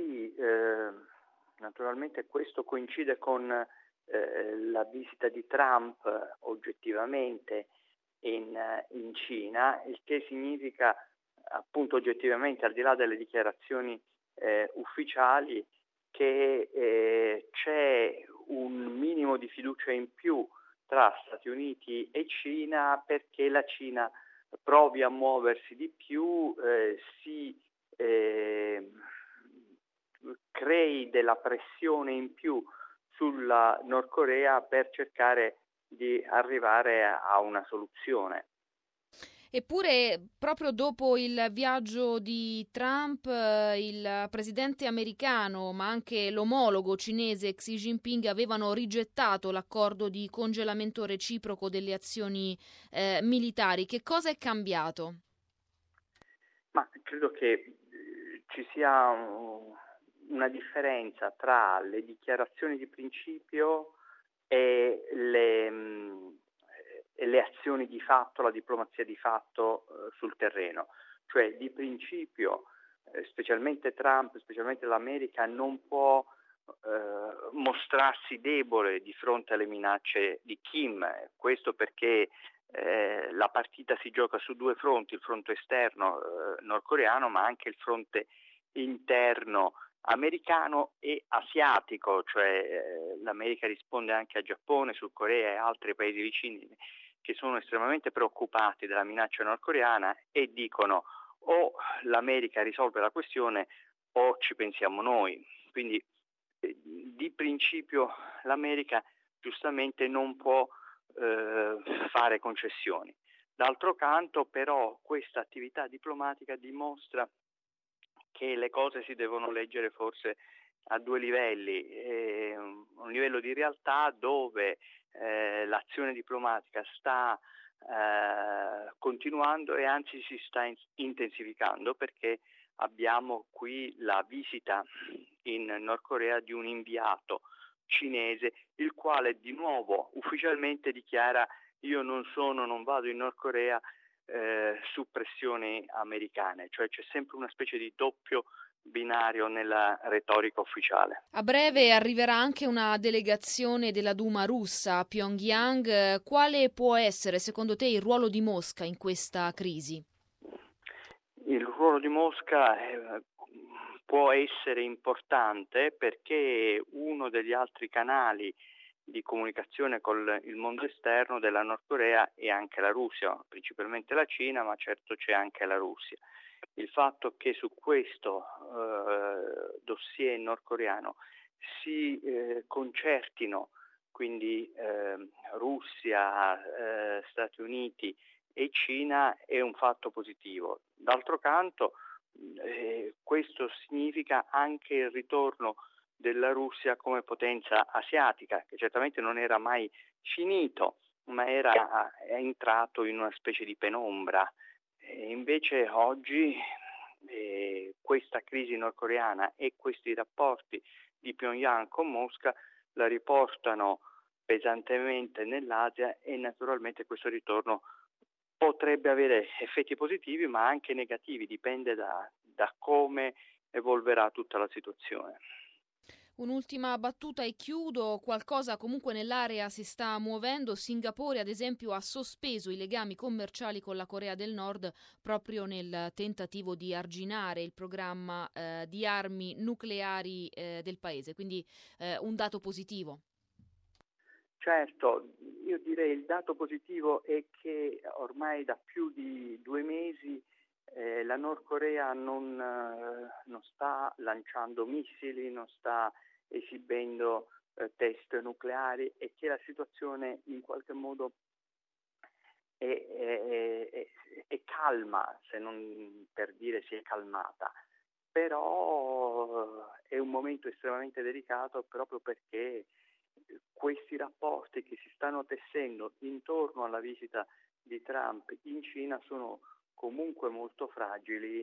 Sì, naturalmente questo coincide con la visita di Trump oggettivamente in Cina, il che significa appunto oggettivamente, al di là delle dichiarazioni ufficiali, che c'è un minimo di fiducia in più tra Stati Uniti e Cina, perché la Cina provi a muoversi di più, si crei della pressione in più sulla Nord Corea per cercare di arrivare a una soluzione. Eppure, proprio dopo il viaggio di Trump, il presidente americano, ma anche l'omologo cinese Xi Jinping avevano rigettato l'accordo di congelamento reciproco delle azioni militari. Che cosa è cambiato? Ma credo che ci sia una differenza tra le dichiarazioni di principio e le azioni di fatto, la diplomazia di fatto sul terreno. Cioè di principio, specialmente Trump, specialmente l'America, non può mostrarsi debole di fronte alle minacce di Kim. Questo perché la partita si gioca su due fronti, il fronte esterno nordcoreano, ma anche il fronte interno americano e asiatico, cioè l'America risponde anche a Giappone, Sud Corea e altri paesi vicini che sono estremamente preoccupati della minaccia nordcoreana e dicono o l'America risolve la questione o ci pensiamo noi. Quindi di principio l'America giustamente non può fare concessioni. D'altro canto però questa attività diplomatica dimostra che le cose si devono leggere forse a due livelli, un livello di realtà dove l'azione diplomatica sta continuando e anzi si sta intensificando, perché abbiamo qui la visita in Nord Corea di un inviato cinese, il quale di nuovo ufficialmente dichiara: io non vado in Nord Corea su pressioni americane, cioè c'è sempre una specie di doppio binario nella retorica ufficiale. A breve arriverà anche una delegazione della Duma russa a Pyongyang. Quale può essere, secondo te, il ruolo di Mosca in questa crisi? Il ruolo di Mosca può essere importante perché uno degli altri canali di comunicazione con il mondo esterno della Nord Corea e anche la Russia, principalmente la Cina, ma certo c'è anche la Russia. Il fatto che su questo dossier nordcoreano si concertino quindi Russia, Stati Uniti e Cina è un fatto positivo. D'altro canto questo significa anche il ritorno della Russia come potenza asiatica, che certamente non era mai finito, ma è entrato in una specie di penombra. E invece oggi questa crisi nordcoreana e questi rapporti di Pyongyang con Mosca la riportano pesantemente nell'Asia e naturalmente questo ritorno potrebbe avere effetti positivi ma anche negativi, dipende da come evolverà tutta la situazione. Un'ultima battuta e chiudo. Qualcosa comunque nell'area si sta muovendo. Singapore, ad esempio, ha sospeso i legami commerciali con la Corea del Nord proprio nel tentativo di arginare il programma di armi nucleari del paese. Quindi un dato positivo. Certo, io direi il dato positivo è che ormai da più di 2 mesi la Nord Corea non sta lanciando missili, non sta esibendo test nucleari e che la situazione in qualche modo è calma, se non per dire si è calmata. Però è un momento estremamente delicato proprio perché questi rapporti che si stanno tessendo intorno alla visita di Trump in Cina sono comunque molto fragili